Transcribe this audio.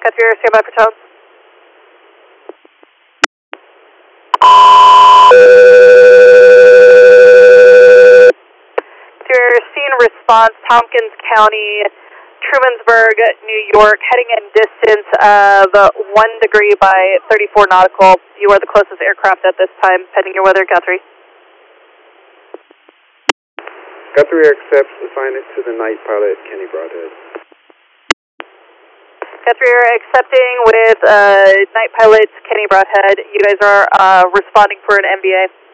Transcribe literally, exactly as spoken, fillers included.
Guthrie Air, stand by for tones. Guthrie Air, scene response, Tompkins County, Trumansburg, New York, heading in distance of one degree by thirty-four nautical. You are the closest aircraft at this time, pending your weather, Guthrie. Guthrie Air accepts assignment to the night pilot, Kenny Broadhead. Guthrie Air accepting with uh, night pilot Kenny Broadhead. You guys are uh, responding for an M B A.